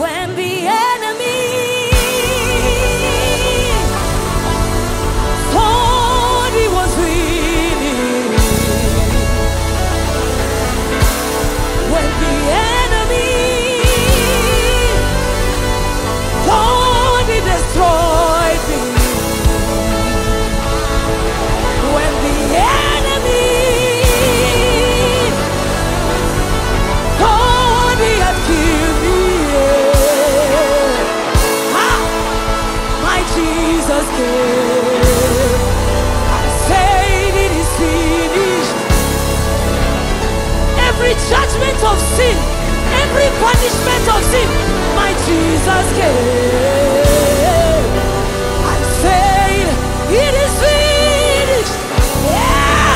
when the enemy thought he was winning, when the enemy thought he destroyed me, when the enemy thought he had killed me, my Jesus came and said it is finished. Every judgment of sin, every punishment of sin, my Jesus came and said it is finished. Yeah!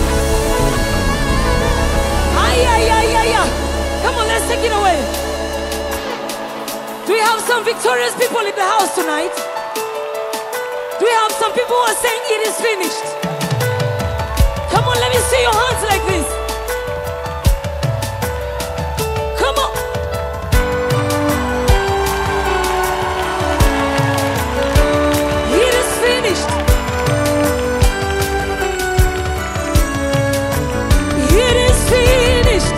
Come on, let's take it away. Do we have some victorious people in the house tonight? Do we have some people who are saying it is finished? Come on, let me see your hands like this. Come on. It is finished. It is finished.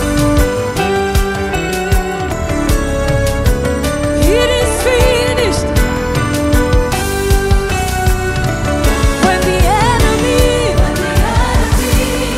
It is finished. When the enemy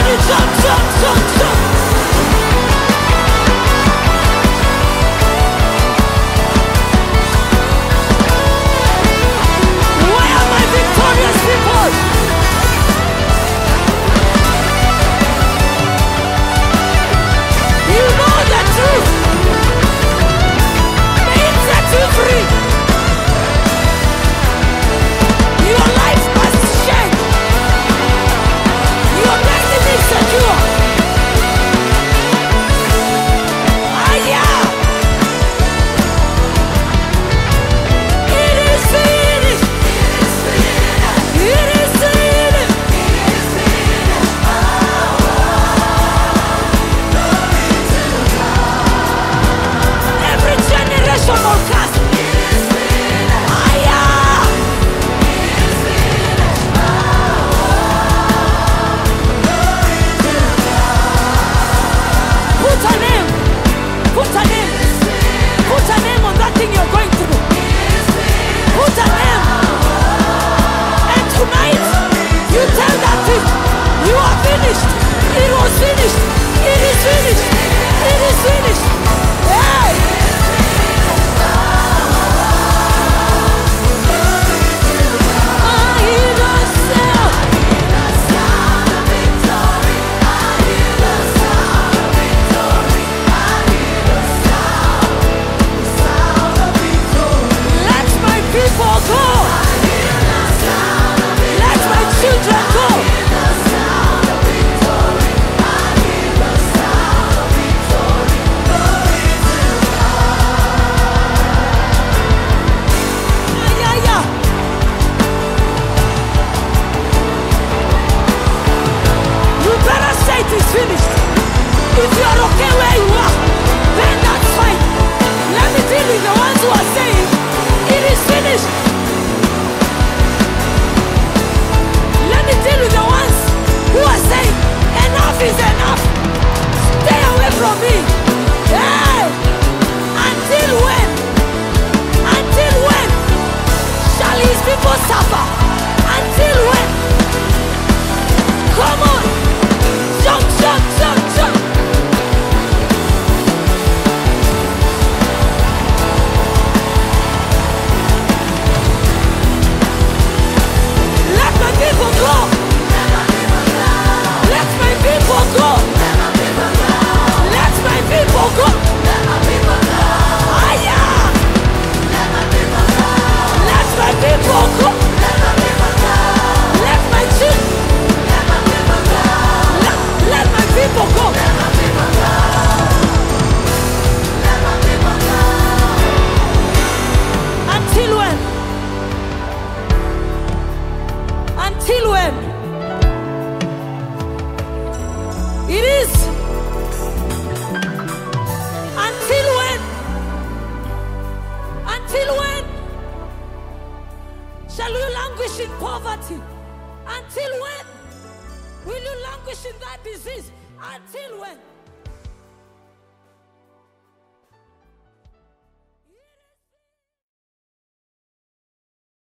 jump, jump, jump, jump. Where are my victorious people? You know the truth. May it set you free. Your life must shine. Your destiny is secure. Ah, yeah. It is finished. It is finished. Every generational curse. Ah, yeah. Put a name. Put a name. Put a name on that thing you're going through. Put a name. And tonight, you tell that thing, you are finished. It was finished. It is finished. It is finished. Hey! I hear the sound. Let my people go. Let my children go. Ay, ay, ay. You better say it is finished. If you are okay where you are, then that's fine. Let me deal with the ones who are saying it is finished. Let me deal with the ones who are saying enough is enough. Stay away from me. Hey! Until when? Until when shall his people suffer? Until when? Come on! Jump, jump, jump, jump! Let my people go! Let my people go! Let my people go! Ah, yeah! Let my people go! Let my children! Let my people go! Until when? Until when? It is. Until when? Until when? Shall you languish in poverty? Until when? Will you languish in that disease? Until when?